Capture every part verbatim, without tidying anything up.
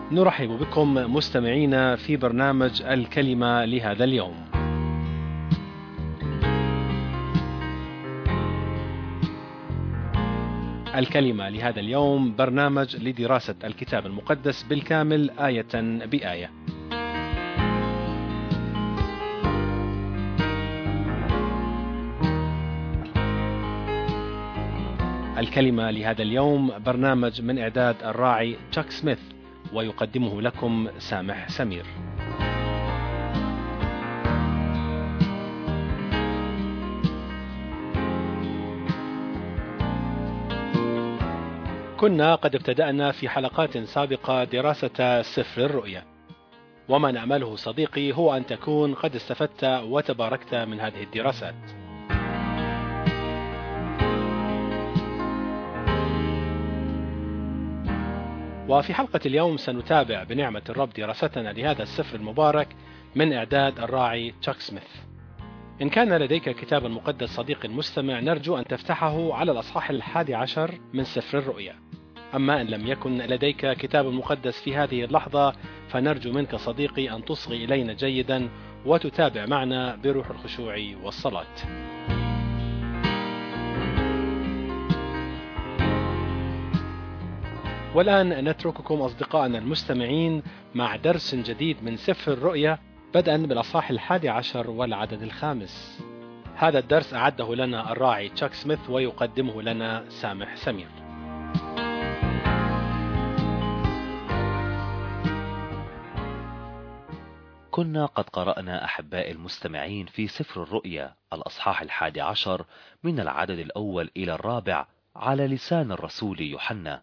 نرحب بكم مستمعينا في برنامج الكلمة لهذا اليوم. الكلمة لهذا اليوم برنامج لدراسة الكتاب المقدس بالكامل آية بآية. الكلمة لهذا اليوم برنامج من إعداد الراعي تشاك سميث، ويقدمه لكم سامح سمير. كنا قد ابتدأنا في حلقات سابقة دراسة سفر الرؤيا، وما نأمله صديقي هو أن تكون قد استفدت وتباركت من هذه الدراسات. وفي حلقة اليوم سنتابع بنعمة الرب دراستنا لهذا السفر المبارك من إعداد الراعي تشاك سميث. إن كان لديك كتاب مقدس صديق المستمع، نرجو أن تفتحه على الأصحاح الحادي عشر من سفر الرؤيا. أما إن لم يكن لديك كتاب مقدس في هذه اللحظة، فنرجو منك صديقي أن تصغي إلينا جيدا وتتابع معنا بروح الخشوع والصلاة. والآن نترككم أصدقائنا المستمعين مع درس جديد من سفر الرؤيا، بدءا بالأصحاح الحادي عشر والعدد الخامس. هذا الدرس أعده لنا الراعي تشاك سميث، ويقدمه لنا سامح سمير. كنا قد قرأنا أحباء المستمعين في سفر الرؤيا الأصحاح الحادي عشر من العدد الأول إلى الرابع على لسان الرسول يوحنا.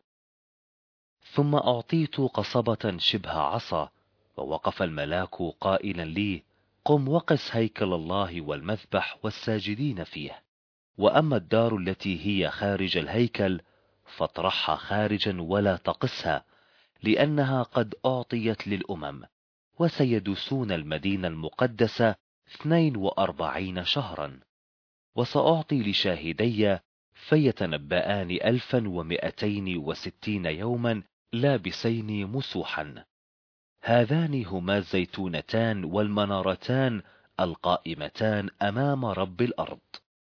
ثم أعطيت قصبة شبه عصا، ووقف الملاك قائلا لي: قم وقس هيكل الله والمذبح والساجدين فيه، وأما الدار التي هي خارج الهيكل فاطرحها خارجا ولا تقسها، لأنها قد أعطيت للأمم، وسيدوسون المدينة المقدسة اثنين وأربعين شهرا. وسأعطي لشاهدي فيتنبآن ألفا ومئتين وستين يوما لابسين مسوحا. هذان هما الزيتونتان والمنارتان القائمتان أمام رب الأرض.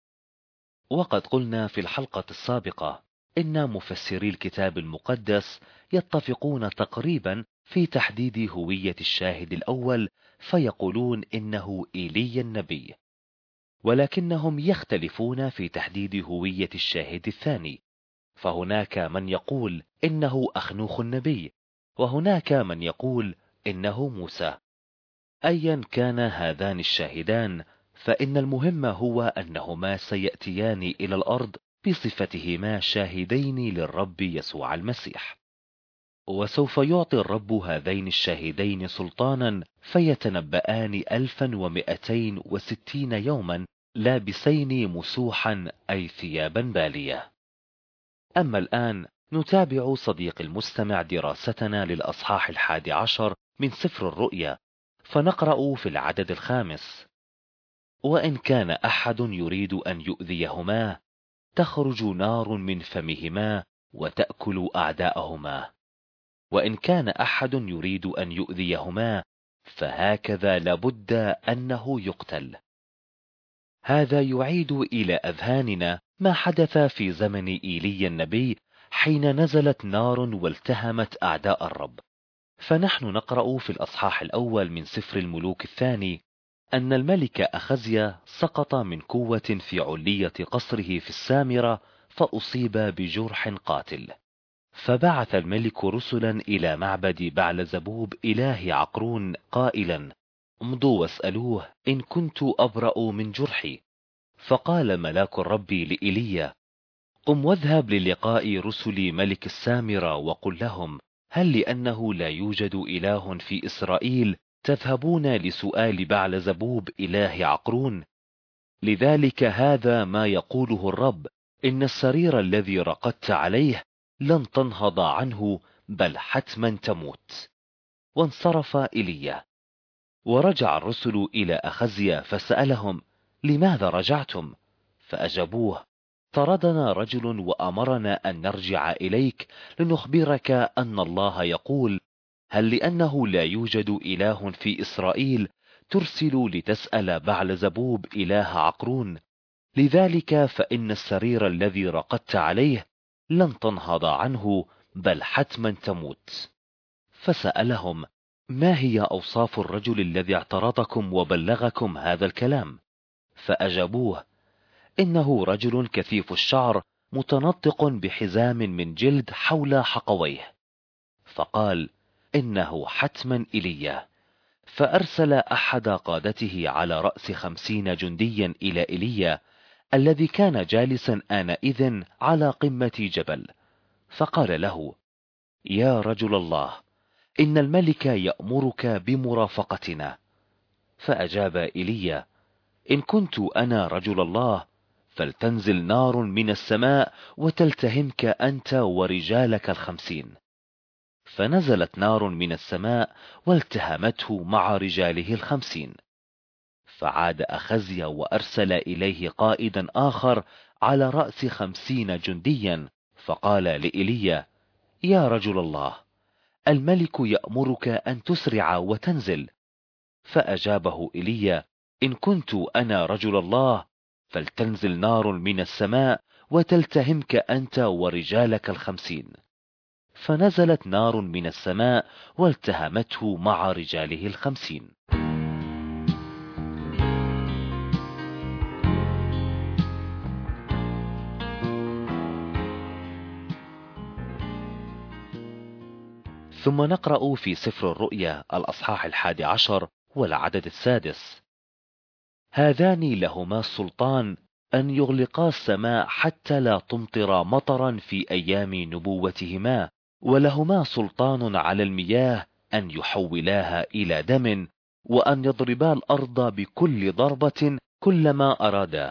وقد قلنا في الحلقة السابقة إن مفسري الكتاب المقدس يتفقون تقريبا في تحديد هوية الشاهد الأول، فيقولون إنه إيليا النبي، ولكنهم يختلفون في تحديد هوية الشاهد الثاني، فهناك من يقول إنه أخنوخ النبي، وهناك من يقول إنه موسى. أيا كان هذان الشاهدان، فإن المهم هو أنهما سيأتيان إلى الأرض بصفتهما شاهدين للرب يسوع المسيح، وسوف يعطي الرب هذين الشاهدين سلطانا فيتنبآن ألفا ومئتين وستين يوما لابسين مسوحا أي ثيابا بالية. أما الآن نتابع صديق المستمع دراستنا للأصحاح الحادي عشر من سفر الرؤيا، فنقرأ في العدد الخامس: وإن كان أحد يريد أن يؤذيهما تخرج نار من فمهما وتأكل أعداءهما، وإن كان أحد يريد أن يؤذيهما فهكذا لابد أنه يقتل. هذا يعيد إلى أذهاننا ما حدث في زمن إيليا النبي حين نزلت نار والتهمت أعداء الرب. فنحن نقرأ في الأصحاح الأول من سفر الملوك الثاني أن الملك أخزيا سقط من قوة في علية قصره في السامرة، فأصيب بجرح قاتل. فبعث الملك رسلا إلى معبد بعلزبوب إله عقرون قائلا: امضوا واسألوه إن كنت أبرأ من جرحي. فقال ملاك الرب لإيليا: قم واذهب للقاء رسل ملك السامرة وقل لهم: هل لأنه لا يوجد إله في إسرائيل تذهبون لسؤال بعلزبوب إله عقرون؟ لذلك هذا ما يقوله الرب: إن السرير الذي رقدت عليه لن تنهض عنه، بل حتما تموت. وانصرف إيليا. ورجع الرسل إلى أخزيا فسألهم: لماذا رجعتم؟ فأجابوه: طردنا رجل وأمرنا أن نرجع إليك لنخبرك أن الله يقول: هل لأنه لا يوجد إله في إسرائيل ترسل لتسأل بعلزبوب إله عقرون؟ لذلك فإن السرير الذي رقدت عليه لن تنهض عنه، بل حتما تموت. فسألهم: ما هي أوصاف الرجل الذي اعترضكم وبلغكم هذا الكلام؟ فأجابوه: إنه رجل كثيف الشعر متنطق بحزام من جلد حول حقويه. فقال: إنه حتما إيليا. فأرسل أحد قادته على رأس خمسين جنديا إلى إيليا الذي كان جالسا آنئذ على قمة جبل، فقال له: يا رجل الله، إن الملك يأمرك بمرافقتنا. فأجاب إيليا: إن كنت أنا رجل الله فلتنزل نار من السماء وتلتهمك أنت ورجالك الخمسين. فنزلت نار من السماء والتهمته مع رجاله الخمسين. فعاد أخزيا وأرسل إليه قائدا آخر على رأس خمسين جنديا، فقال لإيليا: يا رجل الله، الملك يأمرك أن تسرع وتنزل. فأجابه إيليا: إن كنت أنا رجل الله فلتنزل نار من السماء وتلتهمك أنت ورجالك الخمسين. فنزلت نار من السماء والتهمته مع رجاله الخمسين. ثم نقرأ في سفر الرؤيا الأصحاح الحادي عشر والعدد السادس: هذان لهما السلطان أن يغلقا السماء حتى لا تمطر مطرا في أيام نبوتهما، ولهما سلطان على المياه أن يحولاها إلى دم، وأن يضربا الأرض بكل ضربة كلما أرادا.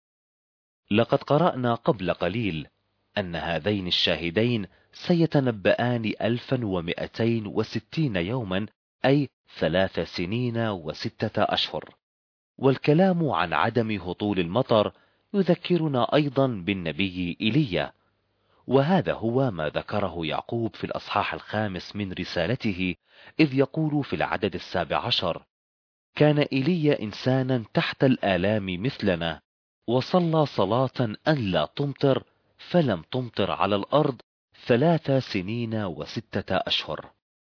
لقد قرأنا قبل قليل أن هذين الشاهدين سيتنبأان ألفا ومئتين وستين يوما، أي ثلاث سنين وستة أشهر. والكلام عن عدم هطول المطر يذكرنا أيضا بالنبي إيليا، وهذا هو ما ذكره يعقوب في الأصحاح الخامس من رسالته، إذ يقول في العدد السابع عشر: كان إيليا إنسانا تحت الآلام مثلنا، وصلى صلاة أن لا تمطر، فلم تمطر على الأرض ثلاث سنين وستة أشهر.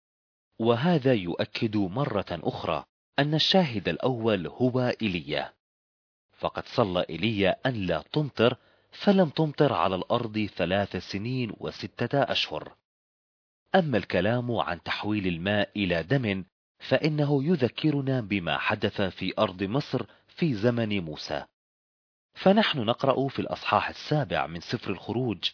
وهذا يؤكد مرة أخرى أن الشاهد الأول هو إيليا، فقد صلى إيليا أن لا تمطر، فلم تمطر على الأرض ثلاث سنين وستة أشهر. أما الكلام عن تحويل الماء إلى دم فإنه يذكرنا بما حدث في أرض مصر في زمن موسى. فنحن نقرأ في الأصحاح السابع من سفر الخروج: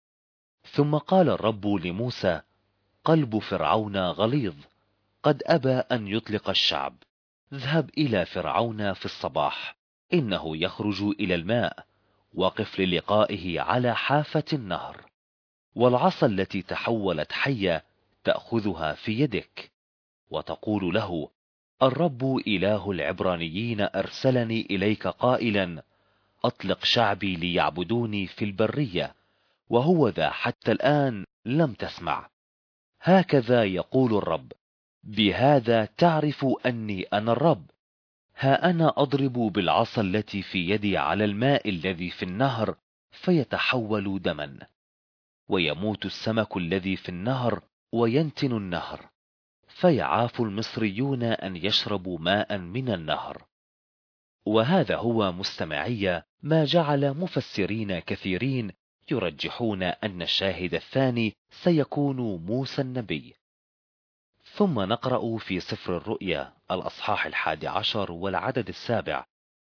ثم قال الرب لموسى: قلب فرعون غليظ، قد أبى أن يطلق الشعب، اذهب إلى فرعون في الصباح، إنه يخرج إلى الماء، وقف للقائه على حافة النهر، والعصا التي تحولت حية تأخذها في يدك، وتقول له: الرب إله العبرانيين أرسلني إليك قائلا: أطلق شعبي ليعبدوني في البرية، وهو ذا حتى الآن لم تسمع. هكذا يقول الرب: بهذا تعرف أني أنا الرب، ها أنا أضرب بالعصا التي في يدي على الماء الذي في النهر فيتحول دما، ويموت السمك الذي في النهر وينتن النهر، فيعاف المصريون أن يشربوا ماء من النهر. وهذا هو مستمعي ما جعل مفسرين كثيرين يرجحون أن الشاهد الثاني سيكون موسى النبي. ثم نقرأ في سفر الرؤيا الأصحاح الحادي عشر والعدد السابع: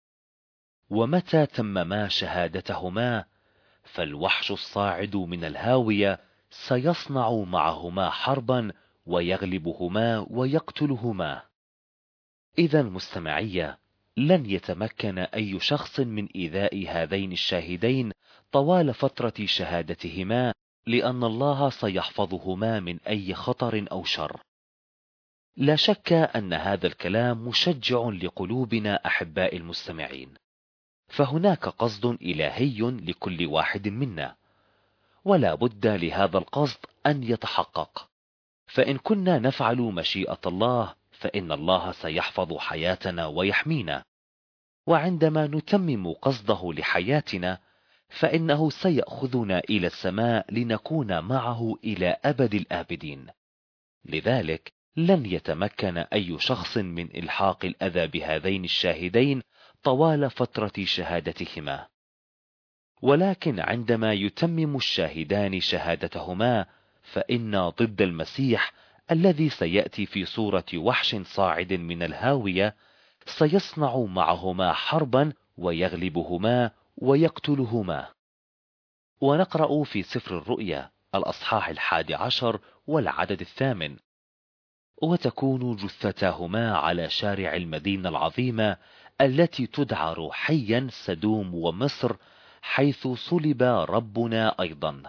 ومتى تمما شهادتهما فالوحش الصاعد من الهاوية سيصنع معهما حربا ويغلبهما ويقتلهما. إذا مستمعي، لن يتمكن أي شخص من إيذاء هذين الشاهدين طوال فترة شهادتهما، لأن الله سيحفظهما من أي خطر أو شر. لا شك أن هذا الكلام مشجع لقلوبنا أحباء المستمعين، فهناك قصد إلهي لكل واحد منا، ولا بد لهذا القصد أن يتحقق. فإن كنا نفعل مشيئة الله فإن الله سيحفظ حياتنا ويحمينا، وعندما نتمم قصده لحياتنا فإنه سيأخذنا إلى السماء لنكون معه إلى أبد الآبدين. لذلك لن يتمكن أي شخص من إلحاق الأذى بهذين الشاهدين طوال فترة شهادتهما. ولكن عندما يتمم الشاهدان شهادتهما فإن ضد المسيح الذي سيأتي في صورة وحش صاعد من الهاوية سيصنع معهما حربا ويغلبهما ويقتلهما. ونقرأ في سفر الرؤيا الأصحاح الحادي عشر والعدد الثامن: وتكون جثتاهما على شارع المدينة العظيمة التي تدعى روحيا سدوم ومصر، حيث صلب ربنا أيضا.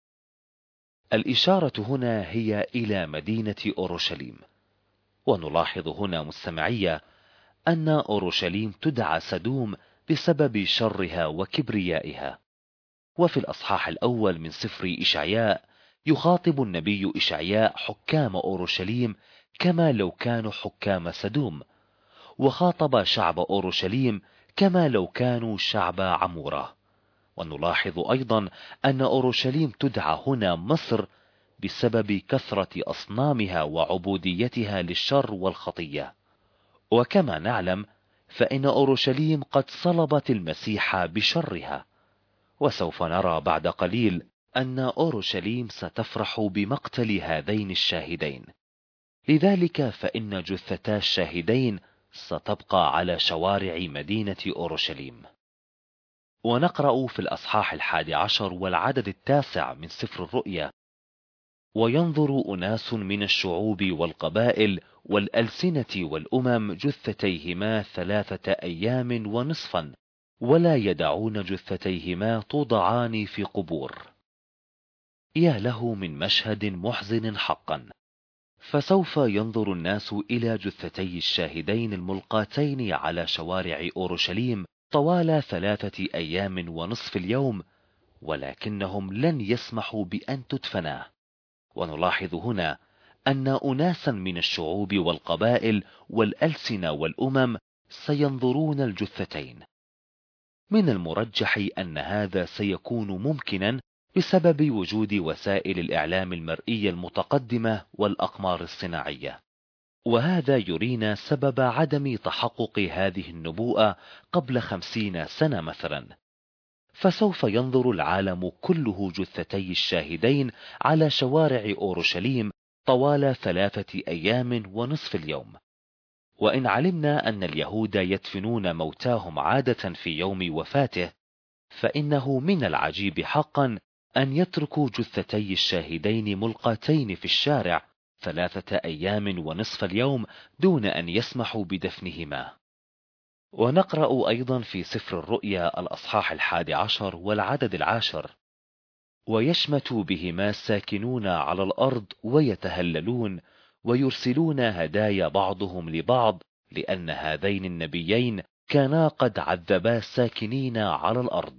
الإشارة هنا هي إلى مدينة أورشليم. ونلاحظ هنا مستمعية أن أورشليم تدعى سدوم بسبب شرها وكبريائها. وفي الأصحاح الأول من سفر إشعياء يخاطب النبي إشعياء حكام أورشليم كما لو كانوا حكام سدوم، وخاطب شعب أورشليم كما لو كانوا شعب عمورة. ونلاحظ أيضا أن أورشليم تدعى هنا مصر بسبب كثرة أصنامها وعبوديتها للشر والخطية. وكما نعلم فإن أورشليم قد صلبت المسيح بشرها، وسوف نرى بعد قليل أن أورشليم ستفرح بمقتل هذين الشاهدين. لذلك فإن جثتا الشاهدين ستبقى على شوارع مدينة أورشليم. ونقرأ في الأصحاح الحادي عشر والعدد التاسع من سفر الرؤيا: وينظر أناس من الشعوب والقبائل والألسنة والأمم جثتيهما ثلاثة أيام ونصفا، ولا يدعون جثتيهما توضعان في قبور. يا له من مشهد محزن حقا. فسوف ينظر الناس إلى جثتي الشاهدين الملقاتين على شوارع أورشليم طوال ثلاثة أيام ونصف اليوم، ولكنهم لن يسمحوا بأن تدفنا. ونلاحظ هنا أن أناسا من الشعوب والقبائل والألسنة والأمم سينظرون الجثتين. من المرجح أن هذا سيكون ممكنا بسبب وجود وسائل الإعلام المرئية المتقدمة والأقمار الصناعية، وهذا يرينا سبب عدم تحقق هذه النبوءة قبل خمسين سنة مثلا. فسوف ينظر العالم كله جثتي الشاهدين على شوارع أورشليم طوال ثلاثة أيام ونصف اليوم. وإن علمنا أن اليهود يدفنون موتاهم عادة في يوم وفاته، فإنه من العجيب حقا أن يتركوا جثتي الشاهدين ملقاتين في الشارع ثلاثة أيام ونصف اليوم دون أن يسمحوا بدفنهما. ونقرأ أيضا في سفر الرؤيا الأصحاح الحادي عشر والعدد العاشر: ويشمت بهما الساكنون على الأرض ويتهللون ويرسلون هدايا بعضهم لبعض، لأن هذين النبيين كانا قد عذبا الساكنين على الأرض.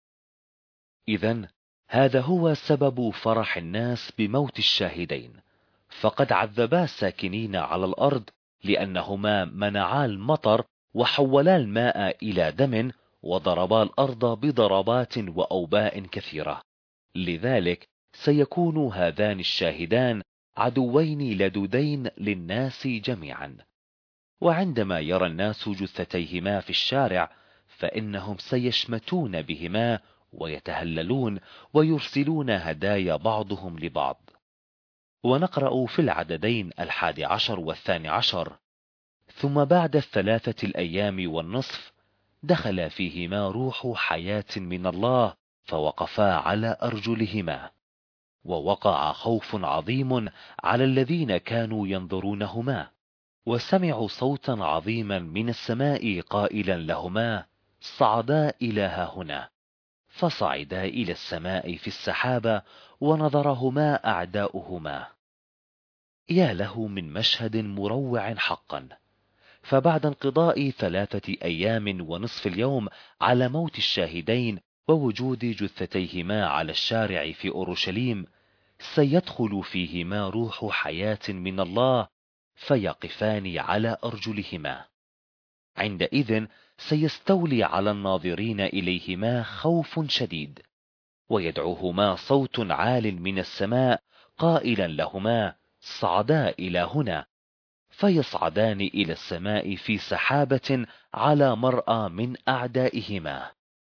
إذن هذا هو سبب فرح الناس بموت الشاهدين، فقد عذبا الساكنين على الأرض لأنهما منعا المطر وحولا الماء إلى دم وضربا الأرض بضربات وأوباء كثيرة. لذلك سيكون هذان الشاهدان عدوين لدودين للناس جميعا. وعندما يرى الناس جثتيهما في الشارع فإنهم سيشمتون بهما ويتهللون ويرسلون هدايا بعضهم لبعض. ونقرأ في العددين الحادي عشر والثاني عشر: ثم بعد الثلاثة الأيام والنصف دخل فيهما روح حياة من الله فوقفا على أرجلهما، ووقع خوف عظيم على الذين كانوا ينظرونهما، وسمعوا صوتا عظيما من السماء قائلا لهما: صعدا إلى هاهنا. فصعدا إلى السماء في السحابة ونظرهما أعداؤهما. يا له من مشهد مروع حقا. فبعد انقضاء ثلاثة أيام ونصف اليوم على موت الشاهدين ووجود جثتيهما على الشارع في أورشليم، سيدخل فيهما روح حياة من الله فيقفان على أرجلهما. عندئذ سيستولي على الناظرين إليهما خوف شديد، ويدعوهما صوت عال من السماء قائلا لهما: صعدا إلى هنا. فيصعدان إلى السماء في سحابة على مرأى من أعدائهما.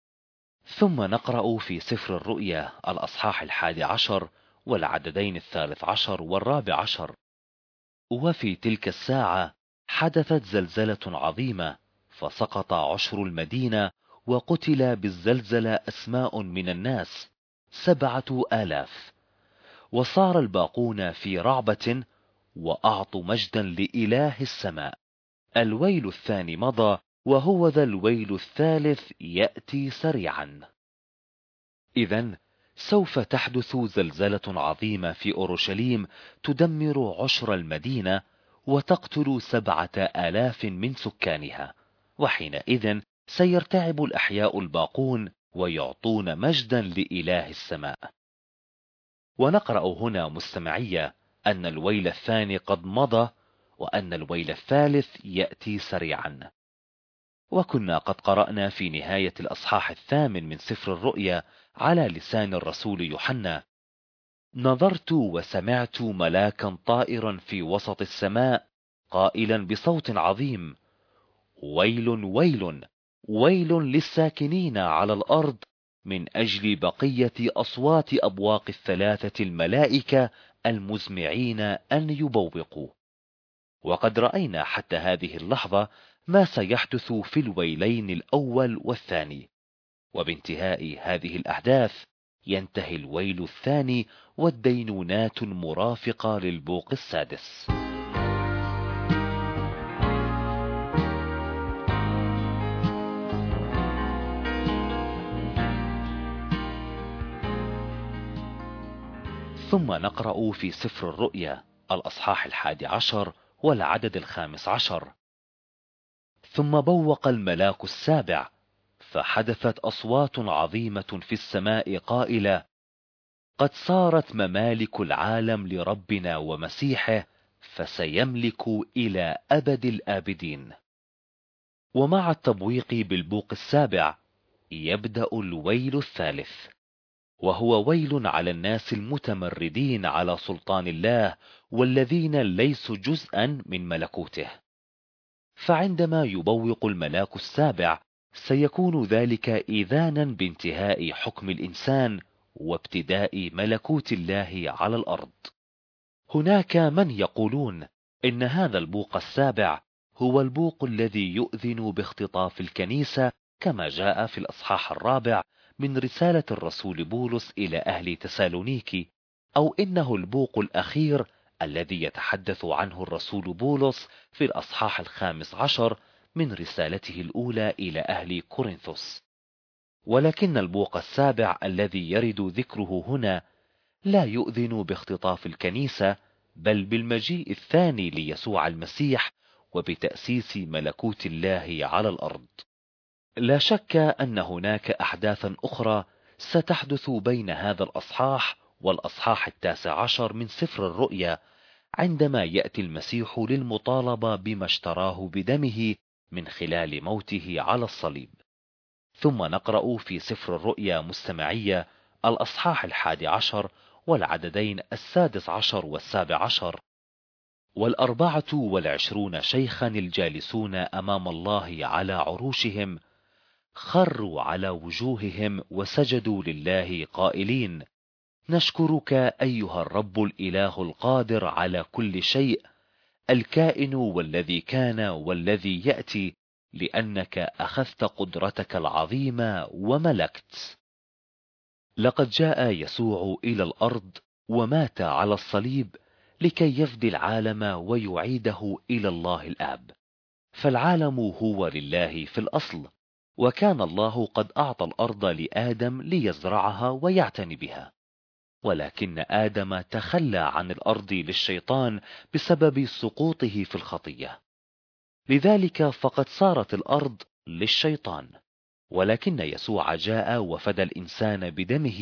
ثم نقرأ في سفر الرؤيا الأصحاح الحادي عشر والعددين الثالث عشر والرابع عشر: وفي تلك الساعة حدثت زلزلة عظيمة، فسقط عشر المدينة، وقتل بالزلزلة أسماء من الناس سبعة آلاف. وصار الباقون في رعبة، وأعطوا مجدا لإله السماء. الويل الثاني مضى، وهو ذا الويل الثالث يأتي سريعا. إذن سوف تحدث زلزلة عظيمة في أورشليم تدمر عشر المدينة وتقتل سبعة آلاف من سكانها، وحينئذ سيرتعب الأحياء الباقون ويعطون مجدا لإله السماء. ونقرأ هنا مستمعية أن الويل الثاني قد مضى، وأن الويل الثالث يأتي سريعا. وكنا قد قرأنا في نهاية الأصحاح الثامن من سفر الرؤيا على لسان الرسول يوحنا: نظرت وسمعت ملاكا طائرا في وسط السماء قائلا بصوت عظيم: ويل ويل ويل للساكنين على الأرض من أجل بقية أصوات أبواق الثلاثة الملائكة المزمعين أن يبوقوا. وقد رأينا حتى هذه اللحظة ما سيحدث في الويلين الأول والثاني، وبانتهاء هذه الأحداث ينتهي الويل الثاني والدينونات مرافقة للبوق السادس. ثم نقرأ في سفر الرؤيا الأصحاح الحادي عشر والعدد الخامس عشر: ثم بوق الملاك السابع، فحدثت أصوات عظيمة في السماء قائلة: قد صارت ممالك العالم لربنا ومسيحه، فسيملك إلى أبد الآبدين. ومع التبويق بالبوق السابع يبدأ الويل الثالث، وهو ويل على الناس المتمردين على سلطان الله والذين ليسوا جزءا من ملكوته. فعندما يبوق الملاك السابع سيكون ذلك إذانا بانتهاء حكم الإنسان وابتداء ملكوت الله على الأرض. هناك من يقولون إن هذا البوق السابع هو البوق الذي يؤذن باختطاف الكنيسة، كما جاء في الأصحاح الرابع من رسالة الرسول بولس إلى أهل تسالونيكي، أو إنه البوق الأخير الذي يتحدث عنه الرسول بولس في الأصحاح الخامس عشر من رسالته الأولى إلى أهل كورنثوس. ولكن البوق السابع الذي يرد ذكره هنا لا يؤذن باختطاف الكنيسة، بل بالمجيء الثاني ليسوع المسيح وبتأسيس ملكوت الله على الأرض. لا شك أن هناك أحداثا أخرى ستحدث بين هذا الأصحاح والأصحاح التاسع عشر من سفر الرؤيا، عندما يأتي المسيح للمطالبة بما اشتراه بدمه من خلال موته على الصليب. ثم نقرأ في سفر الرؤيا مستمعية الأصحاح الحادي عشر والعددين السادس عشر والسابع عشر: والأربعة والعشرون شيخا الجالسون أمام الله على عروشهم خروا على وجوههم وسجدوا لله قائلين: نشكرك أيها الرب الإله القادر على كل شيء، الكائن والذي كان والذي يأتي، لأنك أخذت قدرتك العظيمة وملكت. لقد جاء يسوع إلى الأرض ومات على الصليب لكي يفدي العالم ويعيده إلى الله الآب. فالعالم هو لله في الأصل، وكان الله قد أعطى الأرض لآدم ليزرعها ويعتني بها، ولكن آدم تخلى عن الأرض للشيطان بسبب سقوطه في الخطية، لذلك فقد صارت الأرض للشيطان. ولكن يسوع جاء وفدى الإنسان بدمه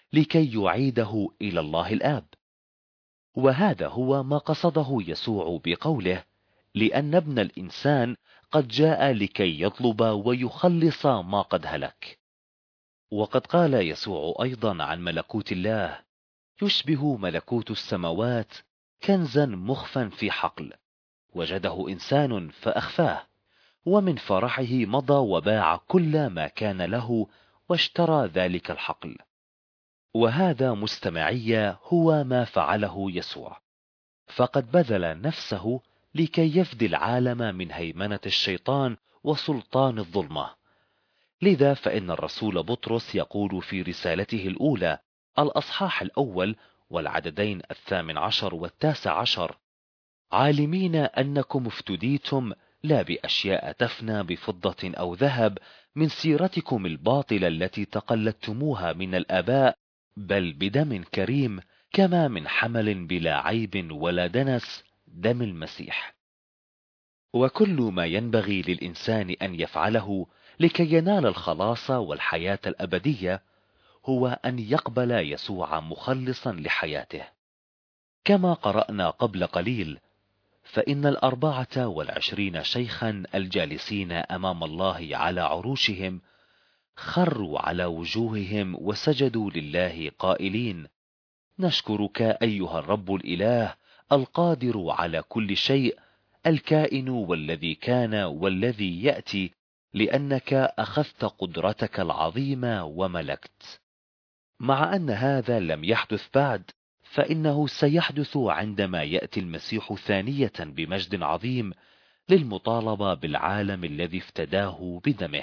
لكي يعيده إلى الله الآب. وهذا هو ما قصده يسوع بقوله: لأن ابن الإنسان قد جاء لكي يطلب ويخلص ما قد هلك. وقد قال يسوع أيضا عن ملكوت الله: يشبه ملكوت السماوات كنزا مخفا في حقل، وجده إنسان فأخفاه، ومن فرحه مضى وباع كل ما كان له واشترى ذلك الحقل. وهذا مستمعي هو ما فعله يسوع، فقد بذل نفسه لكي يفدي العالم من هيمنة الشيطان وسلطان الظلمة. لذا فإن الرسول بطرس يقول في رسالته الأولى الأصحاح الأول والعددين الثامن عشر والتاسع عشر: عالمين أنكم افتديتم لا بأشياء تفنى بفضة أو ذهب من سيرتكم الباطلة التي تقلدتموها من الآباء، بل بدم كريم كما من حمل بلا عيب ولا دنس، دم المسيح. وكل ما ينبغي للإنسان أن يفعله لكي ينال الخلاص والحياة الأبدية هو أن يقبل يسوع مخلصا لحياته. كما قرأنا قبل قليل: فإن الأربعة والعشرين شيخا الجالسين أمام الله على عروشهم خروا على وجوههم وسجدوا لله قائلين: نشكرك أيها الرب الإله القادر على كل شيء، الكائن والذي كان والذي يأتي، لأنك أخذت قدرتك العظيمة وملكت. مع أن هذا لم يحدث بعد، فإنه سيحدث عندما يأتي المسيح ثانية بمجد عظيم للمطالبة بالعالم الذي افتداه بدمه.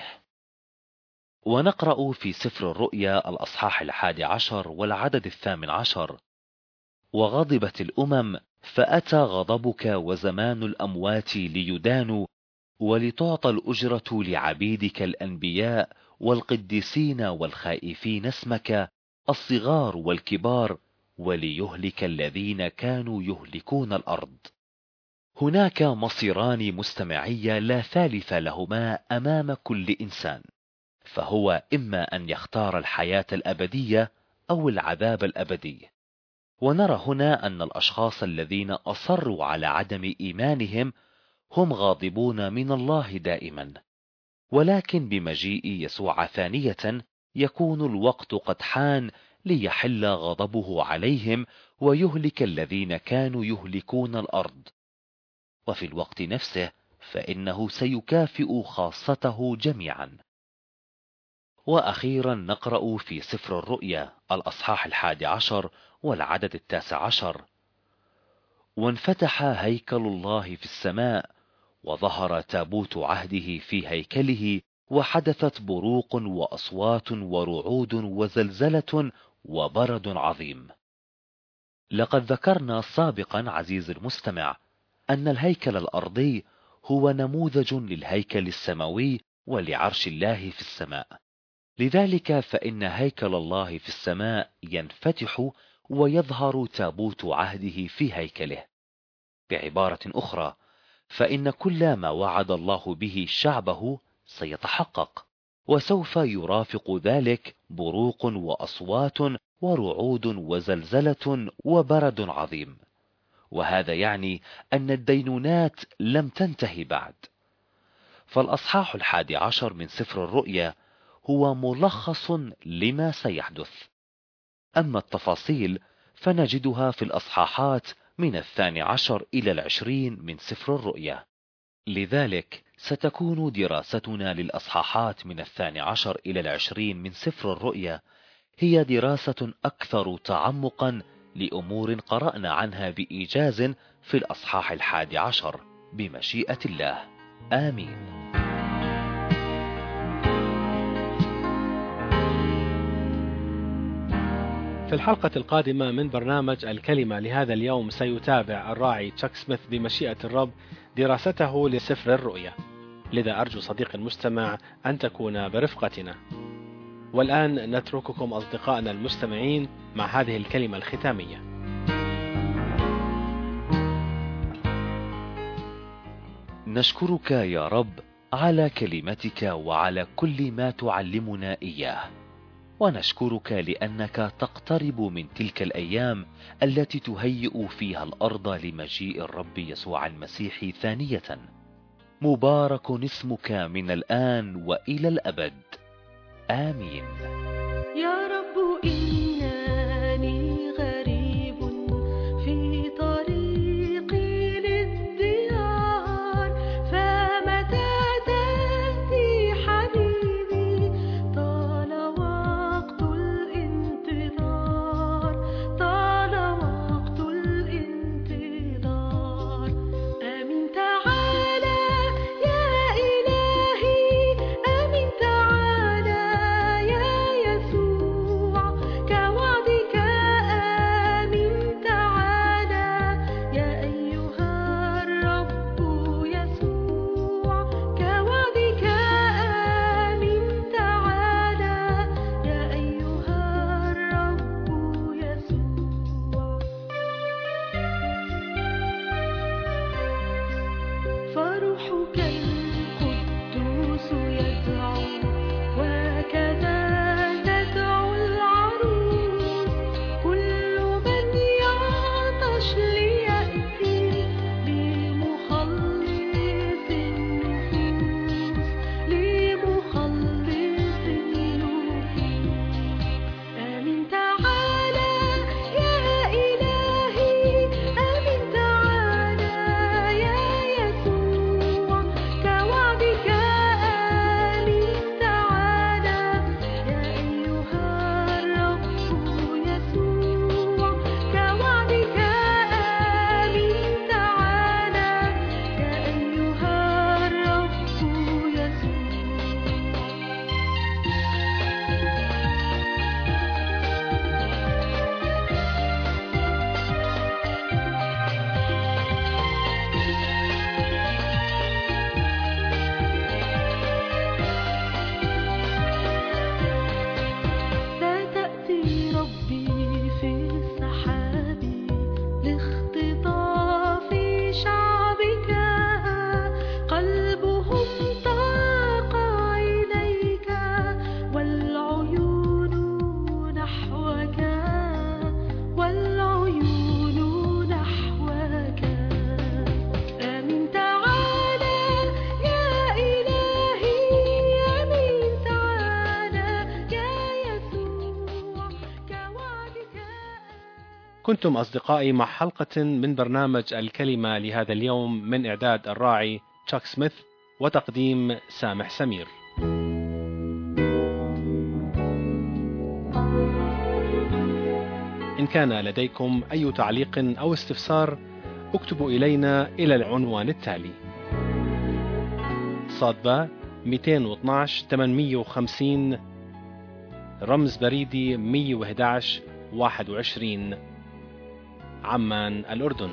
ونقرأ في سفر الرؤيا الأصحاح الحادي عشر والعدد الثامن عشر: وغضبت الأمم فأتى غضبك وزمان الأموات ليدانوا، ولتعطى الأجرة لعبيدك الأنبياء والقديسين والخائفين اسمك الصغار والكبار، وليهلك الذين كانوا يهلكون الأرض. هناك مصيران مستمعي لا ثالث لهما أمام كل إنسان، فهو إما أن يختار الحياة الأبدية أو العذاب الأبدي. ونرى هنا أن الأشخاص الذين أصروا على عدم إيمانهم هم غاضبون من الله دائما، ولكن بمجيء يسوع ثانية يكون الوقت قد حان ليحل غضبه عليهم ويهلك الذين كانوا يهلكون الأرض. وفي الوقت نفسه فإنه سيكافئ خاصته جميعا. وأخيرا نقرأ في سفر الرؤيا الأصحاح الحادي عشر والعدد التاسع عشر: وانفتح هيكل الله في السماء، وظهر تابوت عهده في هيكله، وحدثت بروق وأصوات ورعود وزلزلة وبرد عظيم. لقد ذكرنا سابقا عزيز المستمع أن الهيكل الأرضي هو نموذج للهيكل السماوي ولعرش الله في السماء. لذلك فإن هيكل الله في السماء ينفتح ويظهر تابوت عهده في هيكله. بعبارة أخرى، فإن كل ما وعد الله به شعبه سيتحقق، وسوف يرافق ذلك بروق وأصوات ورعود وزلزلة وبرد عظيم. وهذا يعني أن الدينونات لم تنتهي بعد. فالأصحاح الحادي عشر من سفر الرؤيا هو ملخص لما سيحدث، أما التفاصيل فنجدها في الأصحاحات من الثاني عشر إلى العشرين من سفر الرؤيا. لذلك ستكون دراستنا للأصحاحات من الثاني عشر إلى العشرين من سفر الرؤيا هي دراسة أكثر تعمقا لأمور قرأنا عنها بإيجاز في الأصحاح الحادي عشر بمشيئة الله. آمين. في الحلقة القادمة من برنامج الكلمة لهذا اليوم سيتابع الراعي تشاك سميث بمشيئة الرب دراسته لسفر الرؤيا، لذا أرجو صديقي المستمع أن تكون برفقتنا. والآن نترككم أصدقائنا المستمعين مع هذه الكلمة الختامية. نشكرك يا رب على كلمتك وعلى كل ما تعلمنا إياه. ونشكرك لأنك تقترب من تلك الأيام التي تهيئ فيها الأرض لمجيء الرب يسوع المسيح ثانية. مبارك اسمك من الآن وإلى الأبد. آمين. يا رب إنني غريب في طريقي للديار، فمتى تأتي حبيبي طال وقت الانتظار، طال وقت الانتظار. آمين تعالى يا إلهي، آمين تعالى يا يسوع كوعدك. آمين تعالى يا أيها الرب يسوع كوعدك. آمين تعالى يا أيها الرب يسوع. فروحك القدوس يدعو، وكذا تدعو العروس. كل من يعطش ليأتي لمخلص النفوس، لمخلص النفوس. آمين تعالى يا إلهي، آمين تعالى يا يسوع كوعدك. آمين تعالى يا أيها الرب يسوع كوعدك. آمين تعالى يا أيها الرب ستأتي ربي في السحاب لاختطاف شعبك. قلبهم طاق إليك، والعيون نحوك، والعيون نحوك. آمين تعالى يا إلهي، آمين تعالى يا يسوع كوعدك. كنتم أصدقائي مع حلقة من برنامج الكلمة لهذا اليوم من إعداد الراعي تشاك سميث وتقديم سامح سمير. إن كان لديكم أي تعليق أو استفسار اكتبوا إلينا إلى العنوان التالي: صادبة مئتين واثناشر ثمانمئة وخمسين، رمز بريدي مئة وأحد عشر واحد وعشرين، عمان الأردن.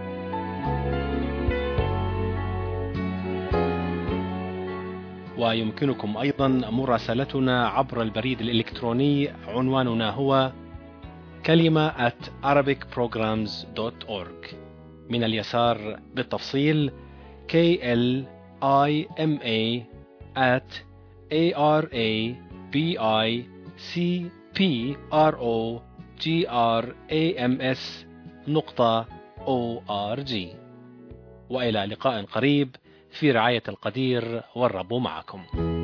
ويمكنكم أيضا مراسلتنا عبر البريد الإلكتروني، عنواننا هو كلمة at arabic programs dot org. من اليسار بالتفصيل K L I M A at A R A B I C P R O G R A M S نقطة O R G. وإلى لقاء قريب في رعاية القدير، والرب معكم.